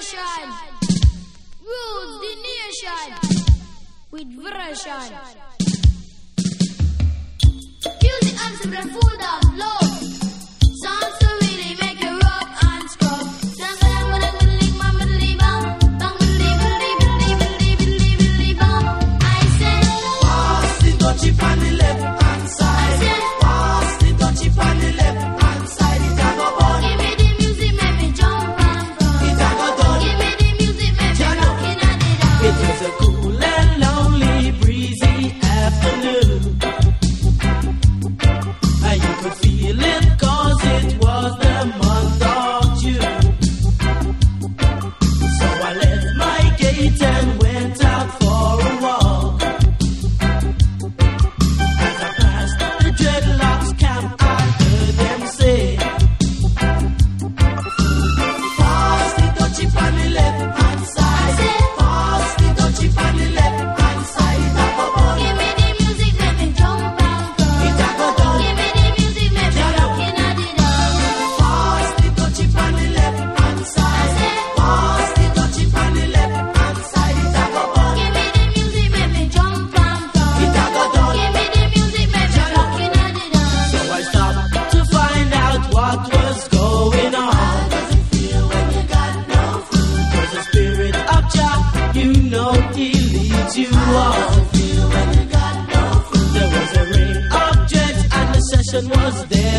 station rules the nation with version. Music and some food of love. Songs to really make you rock and scrub. I said, pass the dutchie on the left hand side. Pass the dutchie on the left hand side. It a go bun. give me the music, make me jump and run. It a go done. Give me the music, make me rockin' at the dance. It was a cool and lonely, breezy afternoon. And you could feel it 'cause it was the month of June. So I left my gate and went out for a walk. As I passed the dreadlocks camp, I heard them say, pass the dutchie on the left hand side. Pass the dutchie on the left hand side. It a go bun. Give me the music, make me jump and run. It a go done. Give me the music, make me rockin' at the dance. Pass the dutchie on the left hand side. Pass the dutchie on the left hand side. It a go bun. Give me the music, make me jump and run. It a go done. Give me the music, make me rockin' at the dance. So I stopped to find out what was going on. How does it feel when you got no food? 'Cause the spirit of Jah, you know he leads you on. How does it feel when you got no food? There was a rain of dread and the session was there